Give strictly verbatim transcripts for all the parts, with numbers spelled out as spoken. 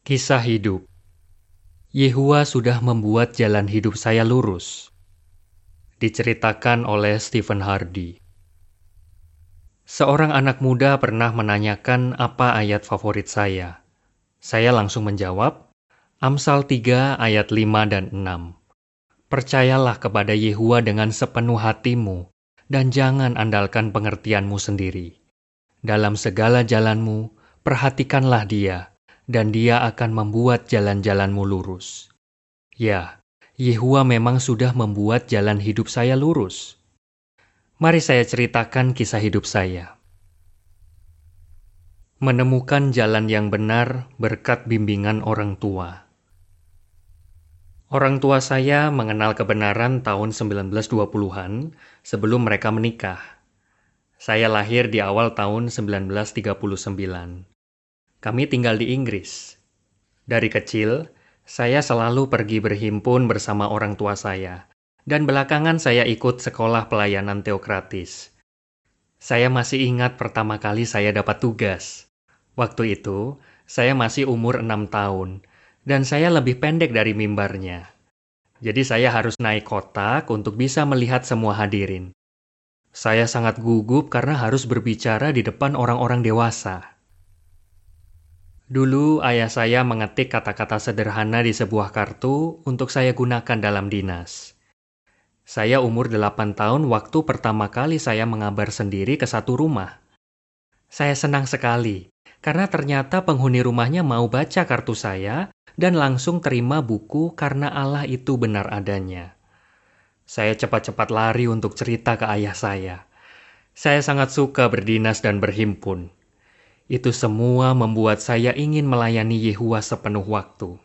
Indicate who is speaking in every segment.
Speaker 1: Kisah hidup. Yehua sudah membuat jalan hidup saya lurus. Diceritakan oleh Stephen Hardy. Seorang anak muda pernah menanyakan apa ayat favorit saya. Saya langsung menjawab, Amsal tiga ayat lima dan enam. Percayalah kepada Yehua dengan sepenuh hatimu, dan jangan andalkan pengertianmu sendiri. Dalam segala jalanmu, perhatikanlah Dia, dan Dia akan membuat jalan-jalanmu lurus. Ya, Yehua memang sudah membuat jalan hidup saya lurus. Mari saya ceritakan kisah hidup saya. Menemukan jalan yang benar berkat bimbingan orang tua. Orang tua saya mengenal kebenaran tahun sembilan belas dua puluhan sebelum mereka menikah. Saya lahir di awal tahun sembilan belas tiga puluh sembilan. Kami tinggal di Inggris. Dari kecil, saya selalu pergi berhimpun bersama orang tua saya, dan belakangan saya ikut sekolah pelayanan teokratis. Saya masih ingat pertama kali saya dapat tugas. Waktu itu, saya masih umur enam tahun, dan saya lebih pendek dari mimbarnya. Jadi saya harus naik kotak untuk bisa melihat semua hadirin. Saya sangat gugup karena harus berbicara di depan orang-orang dewasa. Dulu ayah saya mengetik kata-kata sederhana di sebuah kartu untuk saya gunakan dalam dinas. Saya umur delapan tahun waktu pertama kali saya mengabar sendiri ke satu rumah. Saya senang sekali, karena ternyata penghuni rumahnya mau baca kartu saya dan langsung terima buku karena Allah itu benar adanya. Saya cepat-cepat lari untuk cerita ke ayah saya. Saya sangat suka berdinas dan berhimpun. Itu semua membuat saya ingin melayani Yehua sepenuh waktu.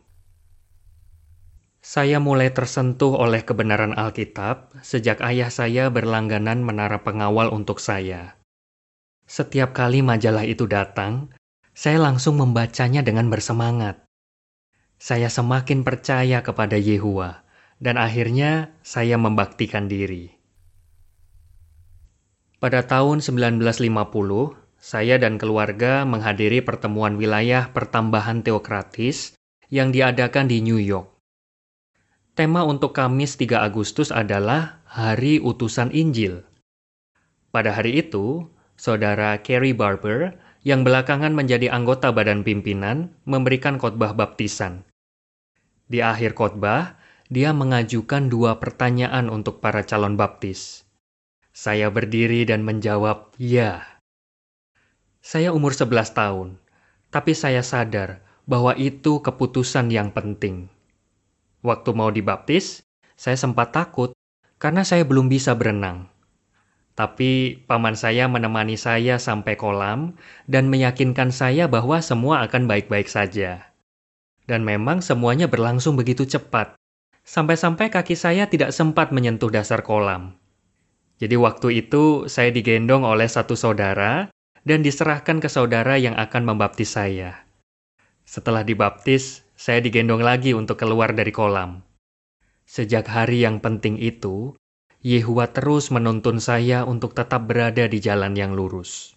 Speaker 1: Saya mulai tersentuh oleh kebenaran Alkitab sejak ayah saya berlangganan menara pengawal untuk saya. Setiap kali majalah itu datang, saya langsung membacanya dengan bersemangat. Saya semakin percaya kepada Yehua, dan akhirnya saya membaktikan diri. Pada tahun sembilan belas lima puluh, saya dan keluarga menghadiri pertemuan wilayah pertambahan teokratis yang diadakan di New York. Tema untuk Kamis tiga Agustus adalah Hari Utusan Injil. Pada hari itu, Saudara Carey Barber, yang belakangan menjadi anggota badan pimpinan, memberikan khotbah baptisan. Di akhir khotbah, dia mengajukan dua pertanyaan untuk para calon baptis. Saya berdiri dan menjawab, "Ya." Saya umur sebelas tahun, tapi saya sadar bahwa itu keputusan yang penting. Waktu mau dibaptis, saya sempat takut karena saya belum bisa berenang. Tapi paman saya menemani saya sampai kolam dan meyakinkan saya bahwa semua akan baik-baik saja. Dan memang semuanya berlangsung begitu cepat, sampai-sampai kaki saya tidak sempat menyentuh dasar kolam. Jadi waktu itu saya digendong oleh satu saudara dan diserahkan ke saudara yang akan membaptis saya. Setelah dibaptis, saya digendong lagi untuk keluar dari kolam. Sejak hari yang penting itu, Yehua terus menuntun saya untuk tetap berada di jalan yang lurus.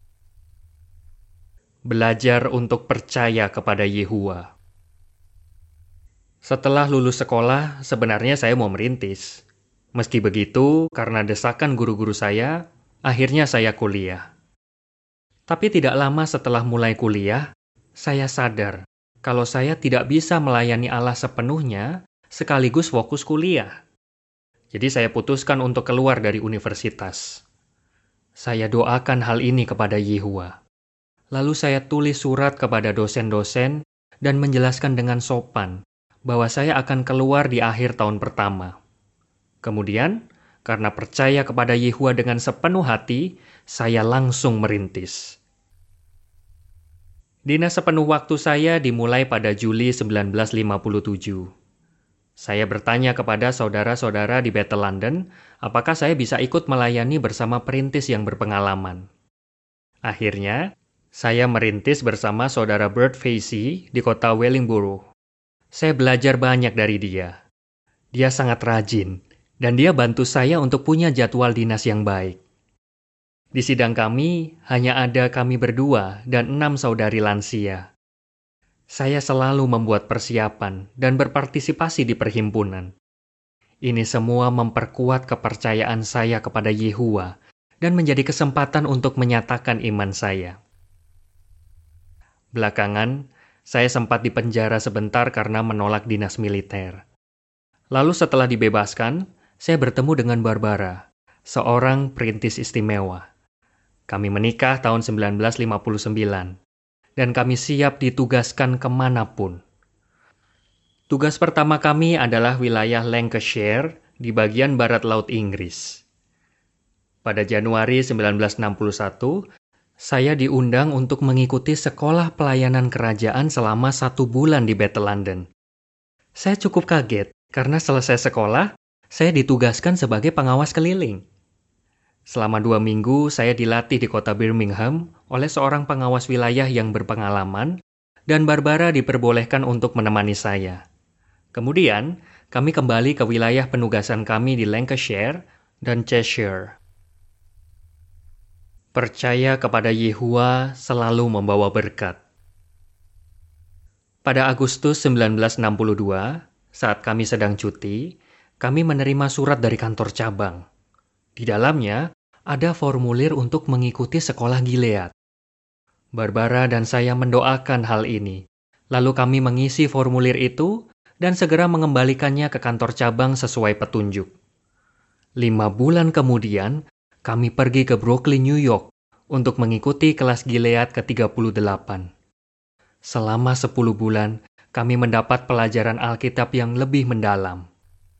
Speaker 1: Belajar untuk percaya kepada Yehua. Setelah lulus sekolah, sebenarnya saya mau merintis. Meski begitu, karena desakan guru-guru saya, akhirnya saya kuliah. Tapi tidak lama setelah mulai kuliah, saya sadar kalau saya tidak bisa melayani Allah sepenuhnya sekaligus fokus kuliah. Jadi saya putuskan untuk keluar dari universitas. Saya doakan hal ini kepada Yehua. Lalu saya tulis surat kepada dosen-dosen dan menjelaskan dengan sopan bahwa saya akan keluar di akhir tahun pertama. Kemudian, karena percaya kepada Yehua dengan sepenuh hati, saya langsung merintis. Dinas sepenuh waktu saya dimulai pada Juli sembilan belas lima puluh tujuh. Saya bertanya kepada saudara-saudara di Bethel London, apakah saya bisa ikut melayani bersama perintis yang berpengalaman. Akhirnya, saya merintis bersama saudara Bert Facey di kota Wellingborough. Saya belajar banyak dari dia. Dia sangat rajin, dan dia bantu saya untuk punya jadwal dinas yang baik. Di sidang kami, hanya ada kami berdua dan enam saudari lansia. Saya selalu membuat persiapan dan berpartisipasi di perhimpunan. Ini semua memperkuat kepercayaan saya kepada Yehuwa dan menjadi kesempatan untuk menyatakan iman saya. Belakangan, saya sempat dipenjara sebentar karena menolak dinas militer. Lalu setelah dibebaskan, saya bertemu dengan Barbara, seorang perintis istimewa. Kami menikah tahun sembilan belas lima puluh sembilan, dan kami siap ditugaskan kemanapun. Tugas pertama kami adalah wilayah Lancashire di bagian barat Laut Inggris. Pada Januari sembilan belas enam puluh satu, saya diundang untuk mengikuti sekolah pelayanan kerajaan selama satu bulan di Battle London. Saya cukup kaget karena selesai sekolah, saya ditugaskan sebagai pengawas keliling. Selama dua minggu, saya dilatih di kota Birmingham oleh seorang pengawas wilayah yang berpengalaman, dan Barbara diperbolehkan untuk menemani saya. Kemudian, kami kembali ke wilayah penugasan kami di Lancashire dan Cheshire. Percaya kepada Yehuwa selalu membawa berkat. Pada Agustus sembilan belas enam puluh dua, saat kami sedang cuti, kami menerima surat dari kantor cabang. Di dalamnya, ada formulir untuk mengikuti sekolah Gilead. Barbara dan saya mendoakan hal ini. Lalu kami mengisi formulir itu dan segera mengembalikannya ke kantor cabang sesuai petunjuk. Lima bulan kemudian, kami pergi ke Brooklyn, New York untuk mengikuti kelas Gilead ke tiga puluh delapan. Selama sepuluh bulan, kami mendapat pelajaran Alkitab yang lebih mendalam.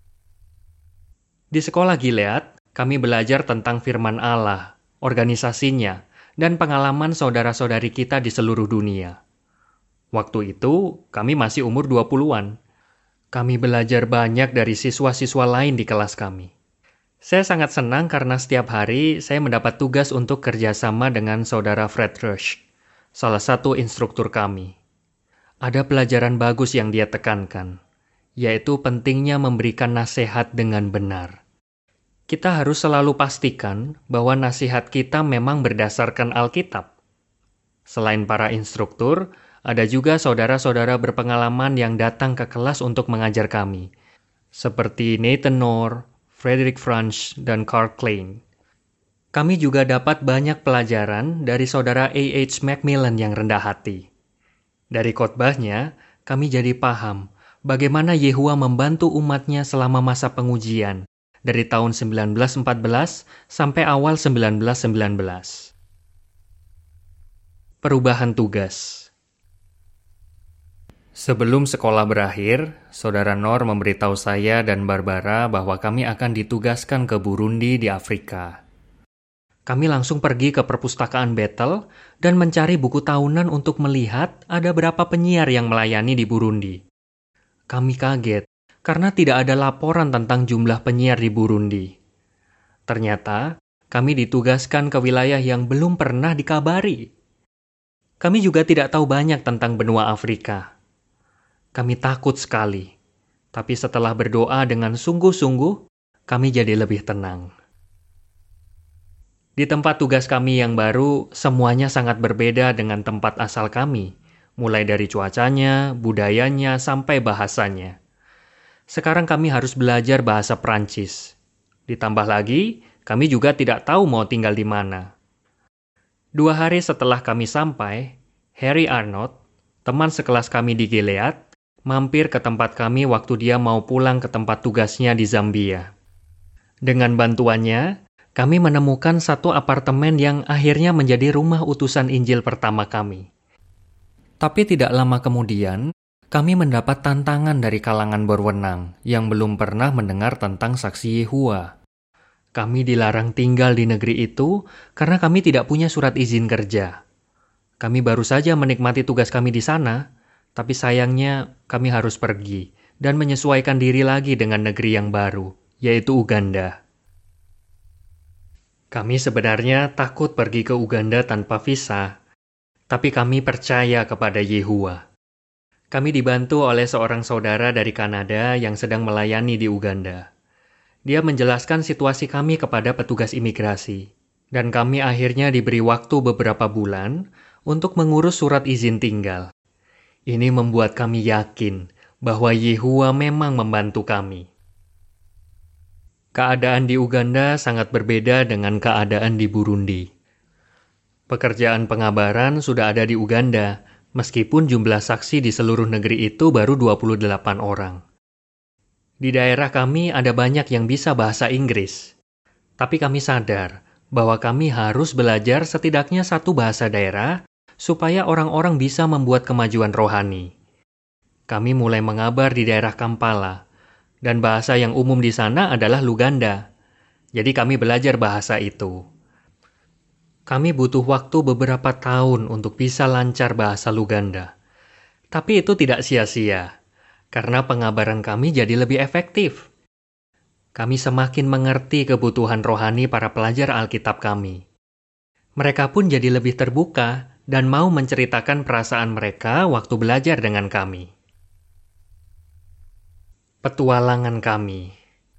Speaker 1: Di sekolah Gilead, kami belajar tentang firman Allah, organisasinya, dan pengalaman saudara-saudari kita di seluruh dunia. Waktu itu, kami masih umur dua puluhan. Kami belajar banyak dari siswa-siswa lain di kelas kami. Saya sangat senang karena setiap hari saya mendapat tugas untuk kerjasama dengan saudara Fred Rush, salah satu instruktur kami. Ada pelajaran bagus yang dia tekankan, yaitu pentingnya memberikan nasihat dengan benar. Kita harus selalu pastikan bahwa nasihat kita memang berdasarkan Alkitab. Selain para instruktur, ada juga saudara-saudara berpengalaman yang datang ke kelas untuk mengajar kami, seperti Nathan Knorr, Frederick Franch, dan Carl Klein. Kami juga dapat banyak pelajaran dari saudara A H Macmillan yang rendah hati. Dari khotbahnya, kami jadi paham bagaimana Yehuwa membantu umatnya selama masa pengujian, dari tahun sembilan belas empat belas sampai awal sembilan belas sembilan belas. Perubahan tugas. Sebelum sekolah berakhir, Saudara Nor memberitahu saya dan Barbara bahwa kami akan ditugaskan ke Burundi di Afrika. Kami langsung pergi ke perpustakaan Bethel dan mencari buku tahunan untuk melihat ada berapa penyiar yang melayani di Burundi. Kami kaget karena tidak ada laporan tentang jumlah penyiar di Burundi. Ternyata, kami ditugaskan ke wilayah yang belum pernah dikabari. Kami juga tidak tahu banyak tentang benua Afrika. Kami takut sekali, tapi setelah berdoa dengan sungguh-sungguh, kami jadi lebih tenang. Di tempat tugas kami yang baru, semuanya sangat berbeda dengan tempat asal kami, mulai dari cuacanya, budayanya, sampai bahasanya. Sekarang kami harus belajar bahasa Prancis. Ditambah lagi, kami juga tidak tahu mau tinggal di mana. Dua hari setelah kami sampai, Harry Arnott, teman sekelas kami di Gilead, mampir ke tempat kami waktu dia mau pulang ke tempat tugasnya di Zambia. Dengan bantuannya, kami menemukan satu apartemen yang akhirnya menjadi rumah utusan Injil pertama kami. Tapi tidak lama kemudian, kami mendapat tantangan dari kalangan berwenang yang belum pernah mendengar tentang saksi Yehuwa. Kami dilarang tinggal di negeri itu karena kami tidak punya surat izin kerja. Kami baru saja menikmati tugas kami di sana, tapi sayangnya kami harus pergi dan menyesuaikan diri lagi dengan negeri yang baru, yaitu Uganda. Kami sebenarnya takut pergi ke Uganda tanpa visa, tapi kami percaya kepada Yehuwa. Kami dibantu oleh seorang saudara dari Kanada yang sedang melayani di Uganda. Dia menjelaskan situasi kami kepada petugas imigrasi, dan kami akhirnya diberi waktu beberapa bulan untuk mengurus surat izin tinggal. Ini membuat kami yakin bahwa Yehua memang membantu kami. Keadaan di Uganda sangat berbeda dengan keadaan di Burundi. Pekerjaan pengabaran sudah ada di Uganda, meskipun jumlah saksi di seluruh negeri itu baru dua puluh delapan orang. Di daerah kami ada banyak yang bisa bahasa Inggris, tapi kami sadar bahwa kami harus belajar setidaknya satu bahasa daerah supaya orang-orang bisa membuat kemajuan rohani. Kami mulai mengabar di daerah Kampala, dan bahasa yang umum di sana adalah Luganda. Jadi kami belajar bahasa itu. Kami butuh waktu beberapa tahun untuk bisa lancar bahasa Luganda. Tapi itu tidak sia-sia, karena pengabaran kami jadi lebih efektif. Kami semakin mengerti kebutuhan rohani para pelajar Alkitab kami. Mereka pun jadi lebih terbuka dan mau menceritakan perasaan mereka waktu belajar dengan kami. Petualangan kami.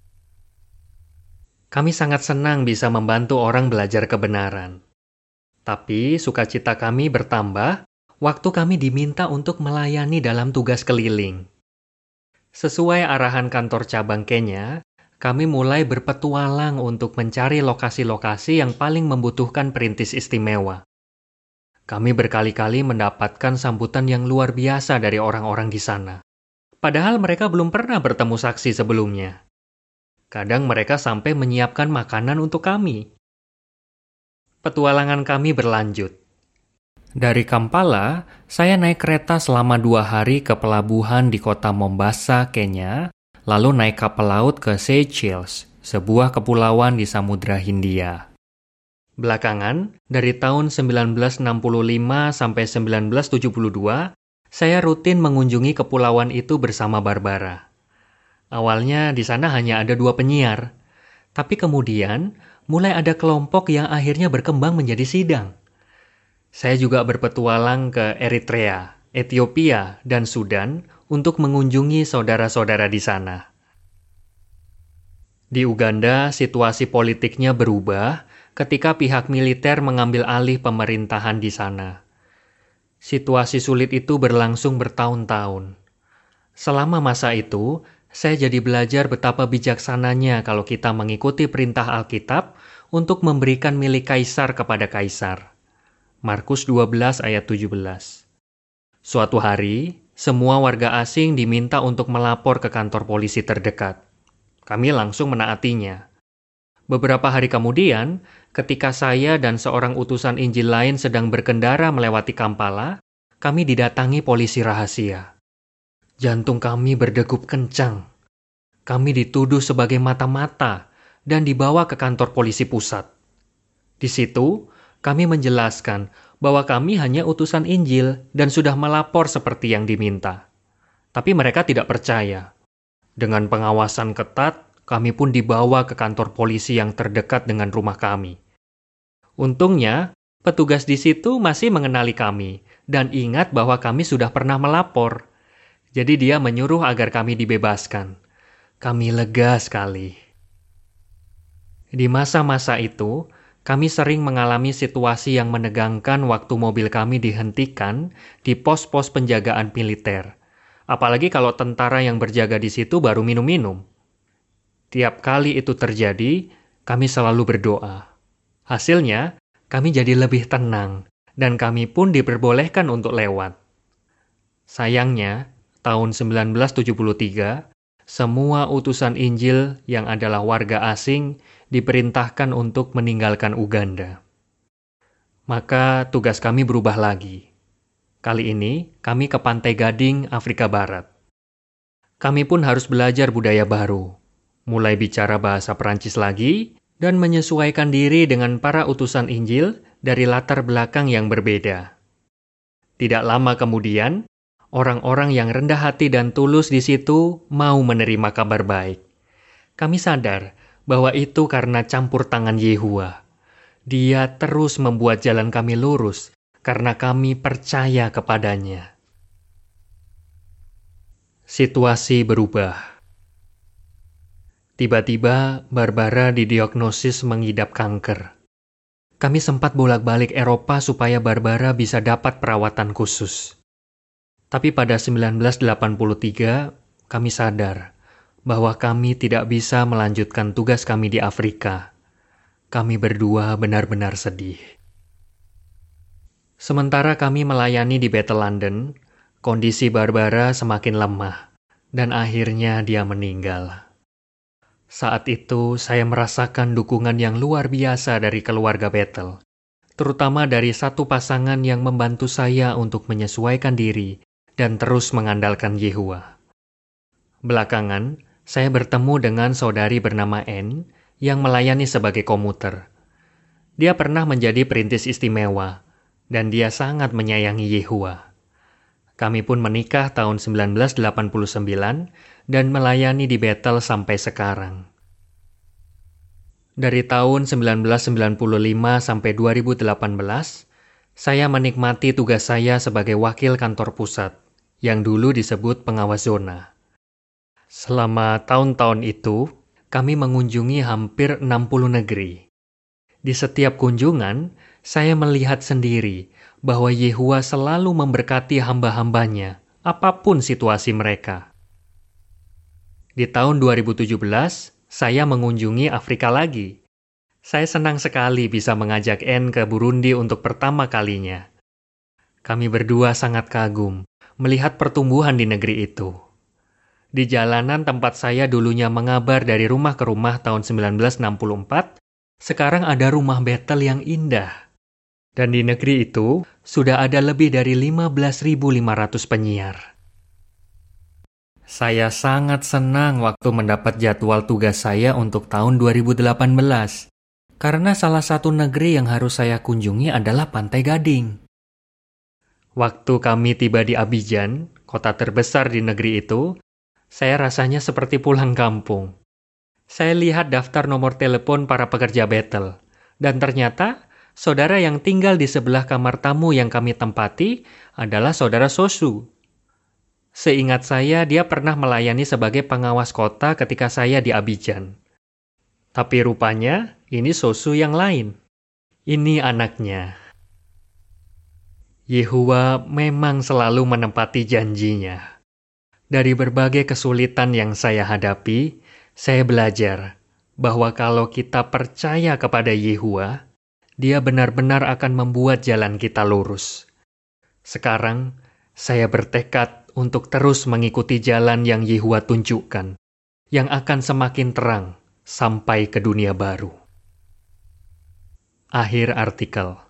Speaker 1: Kami sangat senang bisa membantu orang belajar kebenaran. Tapi sukacita kami bertambah waktu kami diminta untuk melayani dalam tugas keliling. Sesuai arahan kantor cabang Kenya, kami mulai berpetualang untuk mencari lokasi-lokasi yang paling membutuhkan perintis istimewa. Kami berkali-kali mendapatkan sambutan yang luar biasa dari orang-orang di sana. Padahal mereka belum pernah bertemu saksi sebelumnya. Kadang mereka sampai menyiapkan makanan untuk kami. Petualangan kami berlanjut. Dari Kampala, saya naik kereta selama dua hari ke pelabuhan di kota Mombasa, Kenya, lalu naik kapal laut ke Seychelles, sebuah kepulauan di Samudra Hindia. Belakangan, dari tahun sembilan belas enam puluh lima sampai sembilan belas tujuh puluh dua, saya rutin mengunjungi kepulauan itu bersama Barbara. Awalnya di sana hanya ada dua penyiar, tapi kemudian mulai ada kelompok yang akhirnya berkembang menjadi sidang. Saya juga berpetualang ke Eritrea, Ethiopia, dan Sudan untuk mengunjungi saudara-saudara di sana. Di Uganda, situasi politiknya berubah ketika pihak militer mengambil alih pemerintahan di sana. Situasi sulit itu berlangsung bertahun-tahun. Selama masa itu, saya jadi belajar betapa bijaksananya kalau kita mengikuti perintah Alkitab untuk memberikan milik kaisar kepada kaisar. Markus dua belas ayat tujuh belas. Suatu hari, semua warga asing diminta untuk melapor ke kantor polisi terdekat. Kami langsung menaatinya. Beberapa hari kemudian, ketika saya dan seorang utusan Injil lain sedang berkendara melewati Kampala, kami didatangi polisi rahasia. Jantung kami berdegup kencang. Kami dituduh sebagai mata-mata dan dibawa ke kantor polisi pusat. Di situ, kami menjelaskan bahwa kami hanya utusan Injil dan sudah melapor seperti yang diminta. Tapi mereka tidak percaya. Dengan pengawasan ketat, kami pun dibawa ke kantor polisi yang terdekat dengan rumah kami. Untungnya, petugas di situ masih mengenali kami dan ingat bahwa kami sudah pernah melapor. Jadi dia menyuruh agar kami dibebaskan. Kami lega sekali. Di masa-masa itu, kami sering mengalami situasi yang menegangkan waktu mobil kami dihentikan di pos-pos penjagaan militer. Apalagi kalau tentara yang berjaga di situ baru minum-minum. Tiap kali itu terjadi, kami selalu berdoa. Hasilnya, kami jadi lebih tenang, dan kami pun diperbolehkan untuk lewat. Sayangnya, tahun sembilan belas tujuh puluh tiga, semua utusan Injil yang adalah warga asing diperintahkan untuk meninggalkan Uganda. Maka tugas kami berubah lagi. Kali ini, kami ke Pantai Gading, Afrika Barat. Kami pun harus belajar budaya baru. Mulai bicara bahasa Perancis lagi, dan menyesuaikan diri dengan para utusan Injil dari latar belakang yang berbeda. Tidak lama kemudian, orang-orang yang rendah hati dan tulus di situ mau menerima kabar baik. Kami sadar bahwa itu karena campur tangan Yehua. Dia terus membuat jalan kami lurus, karena kami percaya kepadanya. Situasi berubah. Tiba-tiba, Barbara didiagnosis mengidap kanker. Kami sempat bolak-balik Eropa supaya Barbara bisa dapat perawatan khusus. Tapi pada seribu sembilan ratus delapan puluh tiga, kami sadar bahwa kami tidak bisa melanjutkan tugas kami di Afrika. Kami berdua benar-benar sedih. Sementara kami melayani di Battle London, kondisi Barbara semakin lemah, dan akhirnya dia meninggal. Saat itu, saya merasakan dukungan yang luar biasa dari keluarga Battle, terutama dari satu pasangan yang membantu saya untuk menyesuaikan diri dan terus mengandalkan Yehua. Belakangan, saya bertemu dengan saudari bernama Anne yang melayani sebagai komuter. Dia pernah menjadi perintis istimewa, dan dia sangat menyayangi Yehua. Kami pun menikah tahun seribu sembilan ratus delapan puluh sembilan dan melayani di Battle sampai sekarang. Dari tahun seribu sembilan ratus sembilan puluh lima sampai dua ribu delapan belas, saya menikmati tugas saya sebagai wakil kantor pusat, yang dulu disebut pengawas zona. Selama tahun-tahun itu, kami mengunjungi hampir enam puluh negeri. Di setiap kunjungan, saya melihat sendiri bahwa Yehua selalu memberkati hamba-hambanya, apapun situasi mereka. Di tahun dua ribu tujuh belas, saya mengunjungi Afrika lagi. Saya senang sekali bisa mengajak Anne ke Burundi untuk pertama kalinya. Kami berdua sangat kagum melihat pertumbuhan di negeri itu. Di jalanan tempat saya dulunya mengabar dari rumah ke rumah tahun seribu sembilan ratus enam puluh empat, sekarang ada rumah Battle yang indah. Dan di negeri itu, sudah ada lebih dari lima belas ribu lima ratus penyiar. Saya sangat senang waktu mendapat jadwal tugas saya untuk tahun dua ribu delapan belas, karena salah satu negeri yang harus saya kunjungi adalah Pantai Gading. Waktu kami tiba di Abidjan, kota terbesar di negeri itu, saya rasanya seperti pulang kampung. Saya lihat daftar nomor telepon para pekerja Battle, dan ternyata saudara yang tinggal di sebelah kamar tamu yang kami tempati adalah saudara Sosu. Seingat saya, dia pernah melayani sebagai pengawas kota ketika saya di Abidjan. Tapi rupanya, ini Sosu yang lain. Ini anaknya. Yehua memang selalu menepati janjinya. Dari berbagai kesulitan yang saya hadapi, saya belajar bahwa kalau kita percaya kepada Yehua, Dia benar-benar akan membuat jalan kita lurus. Sekarang, saya bertekad untuk terus mengikuti jalan yang Yehua tunjukkan, yang akan semakin terang sampai ke dunia baru. Akhir artikel.